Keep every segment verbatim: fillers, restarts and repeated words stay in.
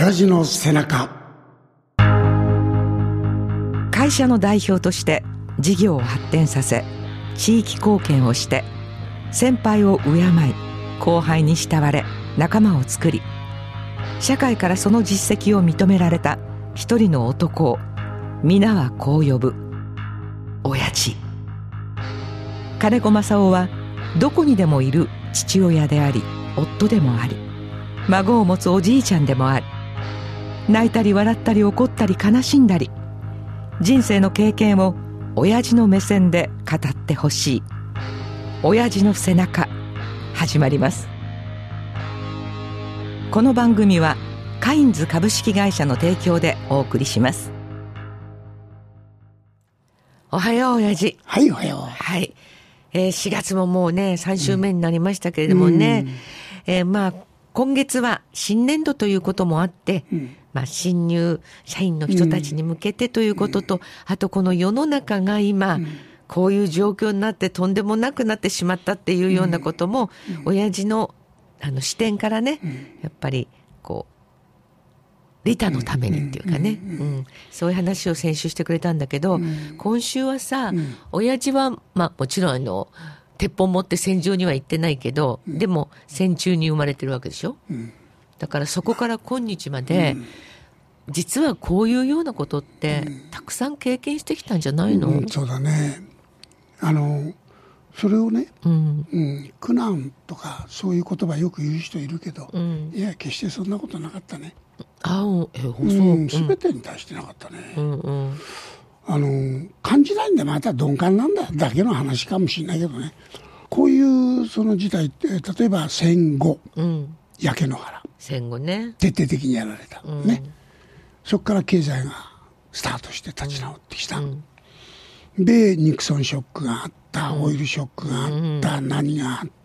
親父の背中。 会社の代表として事業を発展させ、地域貢献をして、先輩を敬い後輩に慕われ仲間を作り、社会からその実績を認められた一人の男を皆はこう呼ぶ、親父。金子正夫はどこにでもいる父親であり、夫でもあり、孫を持つおじいちゃんでもあり、泣いたり笑ったり怒ったり悲しんだり、人生の経験を親父の目線で語ってほしい。親父の背中、始まります。この番組はカインズ株式会社の提供でお送りします。おはよう親父。 はい、おはよう。 はい、えー、しがつももうねさん週目になりましたけれどもね、うん、えー、まあ今月は新年度ということもあって、うん、まあ、新入社員の人たちに向けてということと、うん、あとこの世の中が今、うん、こういう状況になってとんでもなくなってしまったっていうようなことも、うん、親父のあの視点からね、うん、やっぱりこう利他のためにっていうかね、うんうん、そういう話を先週してくれたんだけど、うん、今週はさ、うん、親父は、まあ、もちろんあの鉄砲持って戦場には行ってないけど、うん、でも戦中に生まれてるわけでしょ、うん、だからそこから今日まで、うん、実はこういうようなことって、うん、たくさん経験してきたんじゃないの、 うん、そうだね。あのそれをね、うんうん、苦難とかそういう言葉よく言う人いるけど、うん、いや決してそんなことなかったね。 あえそう、 うん、全てに対してなかったね、うんうん、あの感じないんでまた鈍感なんだだけの話かもしれないけどね。こういうその事態って例えば戦後、うん、焼け野原戦後ね徹底的にやられた、うんね、そこから経済がスタートして立ち直ってきた、うんうん、でニクソンショックがあった、うん、オイルショックがあった、うん、何があった、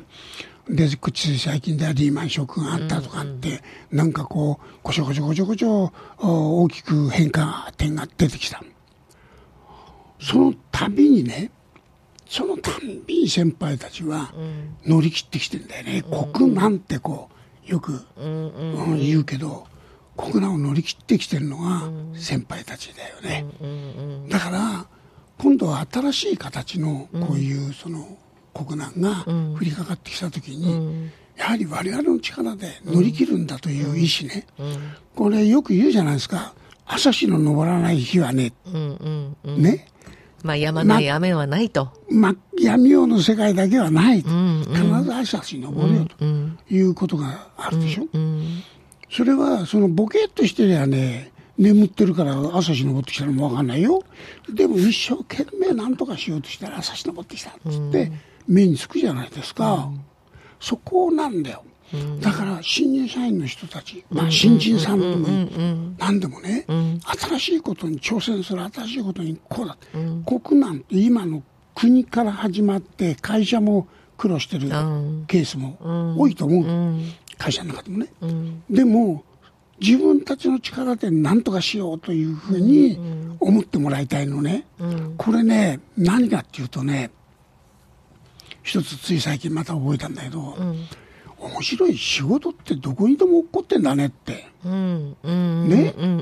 うん、でつい最近ではリーマンショックがあったとかって、うんうん、なんかこうこちょこちょこちょこちょ大きく変化点が出てきた。その度にねそのたんびに先輩たちは乗り切ってきてんだよね、うん、国難ってこうよく、うんうん、言うけど国難を乗り切ってきてるのが先輩たちだよね、うんうんうん、だから今度は新しい形のこういうその国難が降りかかってきた時に、うん、やはり我々の力で乗り切るんだという意思ね、うんうん、これよく言うじゃないですか。朝日の昇らない日はね、うんうんうん、ねまあ、やまない雨はないと、 まま、闇夜の世界だけはないと、うんうん、必ず朝日に昇るよということがあるでしょ、うんうん、それはそのボケっとしてりゃね眠ってるから朝日昇ってきたらも分かんないよ。でも一生懸命何とかしようとしたら朝日昇ってきたっつって目につくじゃないですか、うん、そこなんだよ。だから新入社員の人たち、まあ、新人さんでも何でもね、新しいことに挑戦する、新しいことにこうだ、うん、国難って今の国から始まって会社も苦労してるケースも多いと思う、うん、会社の中でもね、うん、でも自分たちの力で何とかしようというふうに思ってもらいたいのね、うん、これね何かっていうとね一つつい最近また覚えたんだけど、うん面白い仕事ってどこにでも起こってんだねって、うんうん、ね、うんうん、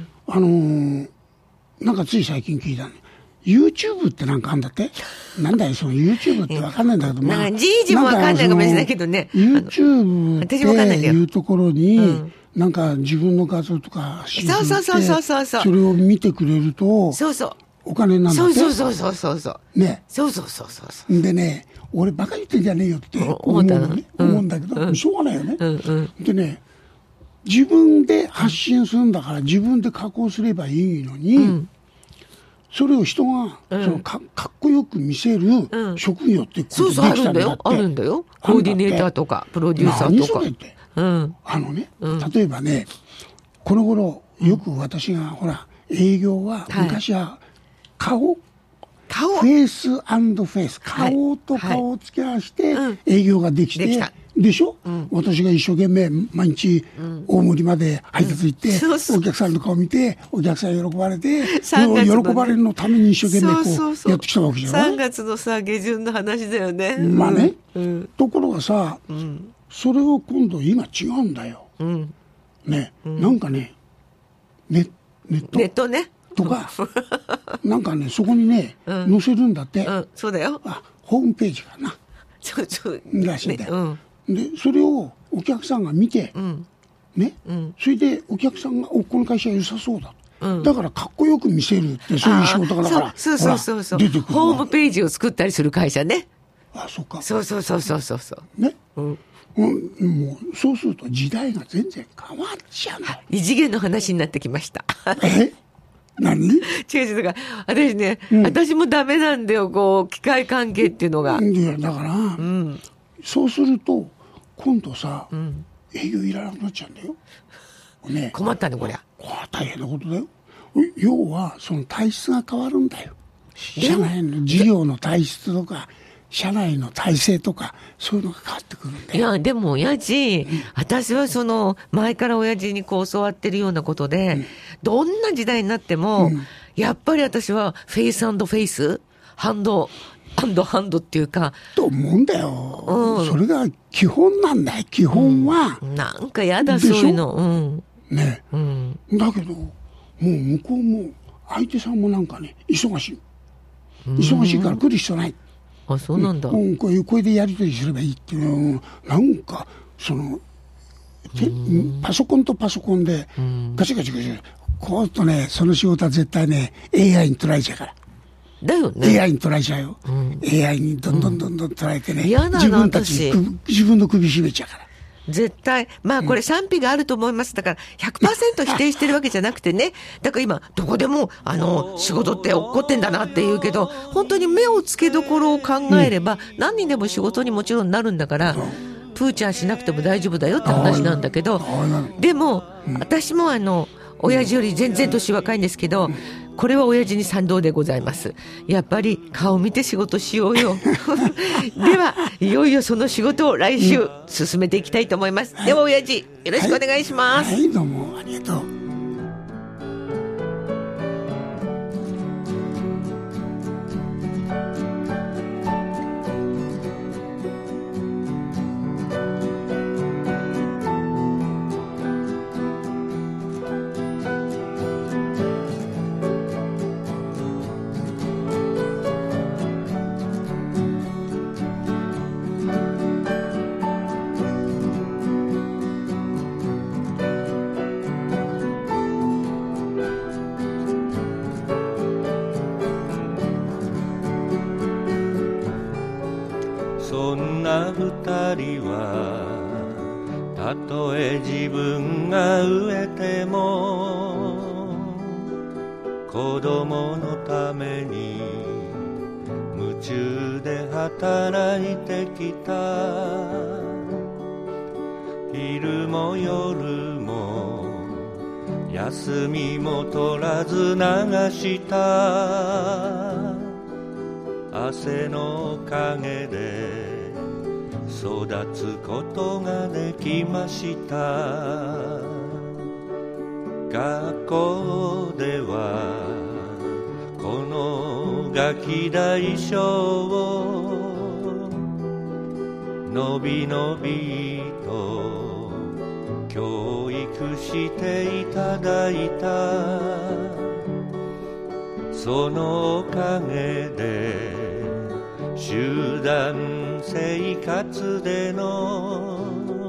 あのー、なんかつい最近聞いたね YouTube ってなんかあんだってなんだよその YouTube って分かんないんだけどまあじいじも分かんないかもしれないけどね YouTube っていうところに、うん、なんか自分の画像とかそうそうそうそうそうそれを見てくれるとそうそうお金なんだってそうそうそうそうそうねそうそうそうそうでね俺バカ言ってんじゃねえよって思うのね、うん、思うんだけど、うん、しょうがないよね、うんうん、でね自分で発信するんだから自分で加工すればいいのに、うん、それを人が、うん、その か, かっこよく見せる職業ってことできたんだって、うん、そうそうあるんだよあるんだよコーディネーターとかプロデューサーとか何それって、うん、あのね、うん、例えばねこの頃よく私が、うん、ほら営業は昔は顔、はい顔フェイス&フェイス顔と顔を付け合わせて営業ができて、はいはい、でしょ、うん、私が一生懸命毎日大森まで配達行って、うんそうそうお客さんの顔見てお客さん喜ばれて、ね、喜ばれるのために一生懸命こうそうそうそうやってきたわけじゃない。 さんがつのさ下旬の話だよね。 まあね、うん、ところがさ、うん、それを今度今違うんだよ、うん、 ね、うん、なんかね、ネ, ネットネットねとかなんかねそこにね、うん、載せるんだって、 うん、そうだよ。 あ、ホームページかなちょちょらしいんだよ、 ね、 うん、でそれをお客さんが見て、うん、ね、うん、それでお客さんがおこの会社良さそうだ、うん、だからかっこよく見せるってそういう仕事だからそうそうそうそう、出てくるホームページを作ったりする会社ね。 あ、そうか、 そうそうそうそうそうそうね、うんうん、もうそうすると時代が全然変わっちゃうの。 異次元の話になってきました。 え何？違う違う、だから私ね、うん、私もダメなんだよ、こう機械関係っていうのが。 いやだから、うん、そうすると今度さ、うん、営業いらなくなっちゃうんだよ、ね、 困ったねこりゃ。 これは大変なことだよ。要はその体質が変わるんだよ。社内の事業の体質とか社内の体制とかそういうのが変わってくるんだよ。 いやでも親父、うん、私はその前から親父にこう教わってるようなことで、うん、どんな時代になっても、うん、やっぱり私はフェイス&フェイスハンドハンドハンドっていうかと思うんだよ、うん、それが基本なんだよ。基本は、 うん、なんかやだそういうの、うん、 ね、うん、だけどもう向こうも相手さんもなんかね忙しい忙しいから来る必要ない。 あ、そうなんだ、 うん、こういう声でやり取りすればいいっていうのなんかそのパソコンとパソコンでガチガチガチこうとね、その仕事は絶対ね エーアイ に取られちゃうから。 だよね、 エーアイ に取られちゃうよ、うん、エーアイ にどんどんどんどん取られてね、 うん、 自分たち自分の首絞めちゃうから。 絶対まあこれ賛否があると思います。だから ひゃくパーセント 否定してるわけじゃなくてね、だから今どこでもあの仕事って起こってんだなって言うけど、本当に目をつけどころを考えれば何にでも仕事にもちろんなるんだから、プーチャーしなくても大丈夫だよって話なんだけど、でも私もあの親父より全然年若いんですけど、これは親父に賛同でございます。やっぱり顔見て仕事しようよではいよいよその仕事を来週進めていきたいと思います、うん、では親父よろしくお願いします。 はい、はい、どうもありがとう。 そんな二人はたとえ自分が飢えても子供のために夢中で働いてきた。昼も夜も休みも取らず流した汗の陰で育つことができました。学校ではこのガキ大将をのびのびと教育していただいた。そのおかげで集団生活での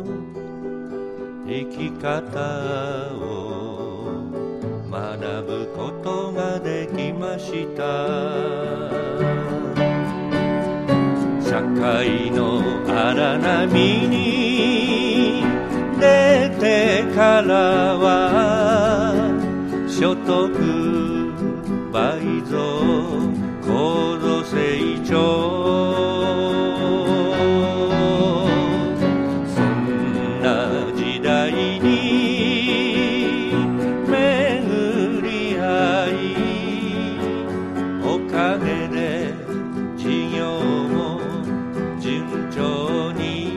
生き方を学ぶことができました。社会の荒波に出てからは所得倍増高度成長、そんな時代に巡り合い、おかげで事業も順調に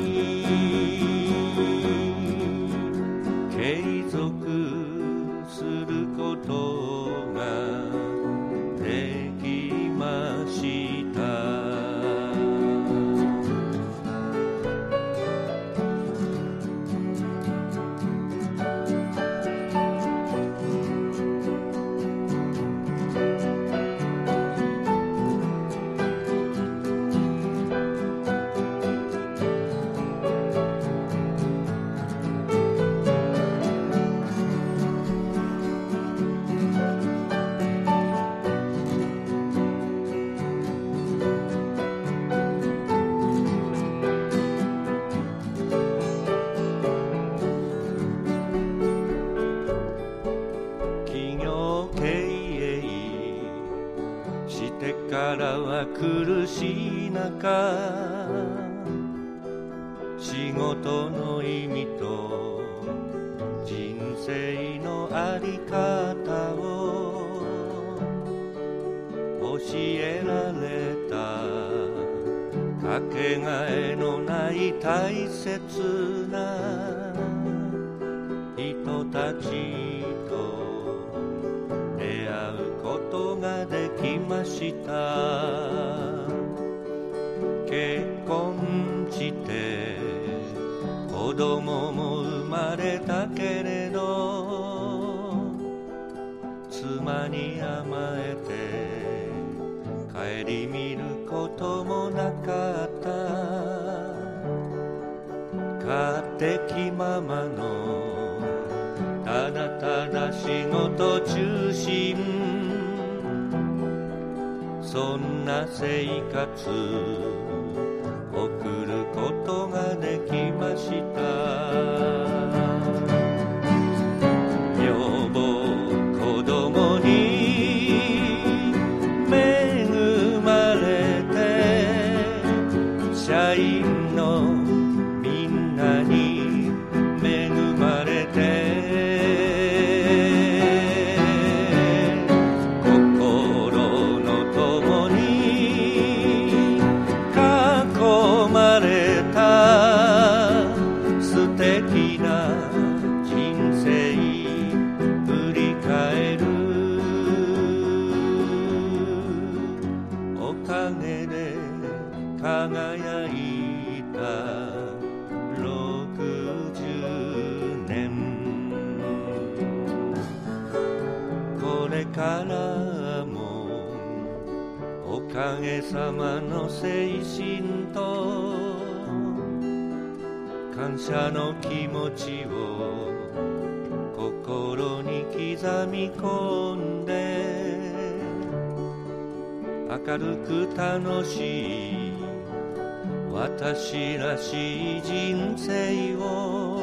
継続することができました。 だ苦しい中、仕事の意味と人生のあり方を教えられた、かけがえのない大切な人たちと出会うことができました。結婚して子供も生まれたけれど、妻に甘えて顧みることもなかった。勝手気ままのただただ仕事中心、そんな生活送ることができました。女房子供に恵まれて、社員のみんなに恵まれて、心の友に囲まれた素敵な人生振り返る。おかげで輝いたろくじゅうねん、これからもおかげさまの精神と感謝の気持ちを心に刻み込んで、明るく楽しい私らしい人生を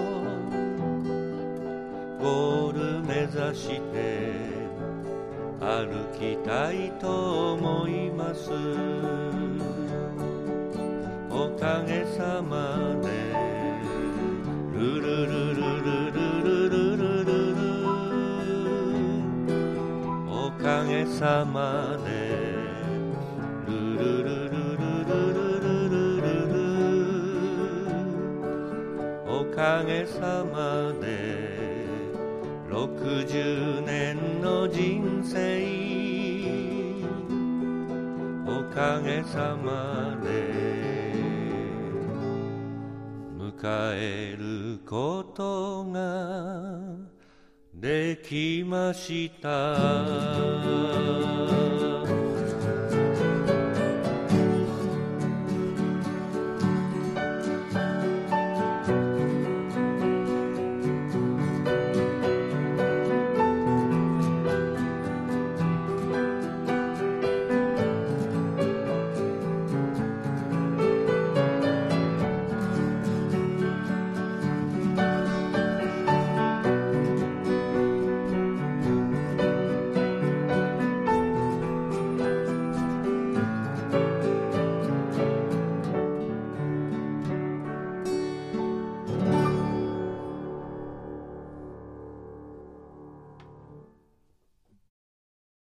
ゴール目指して歩きたいと思います。おかげさまでルルルルルルルルルルル、おかげさまでルルルルルルルルルル、おかげさまでろくじゅうねんの人生、おかげさまで迎えることができました。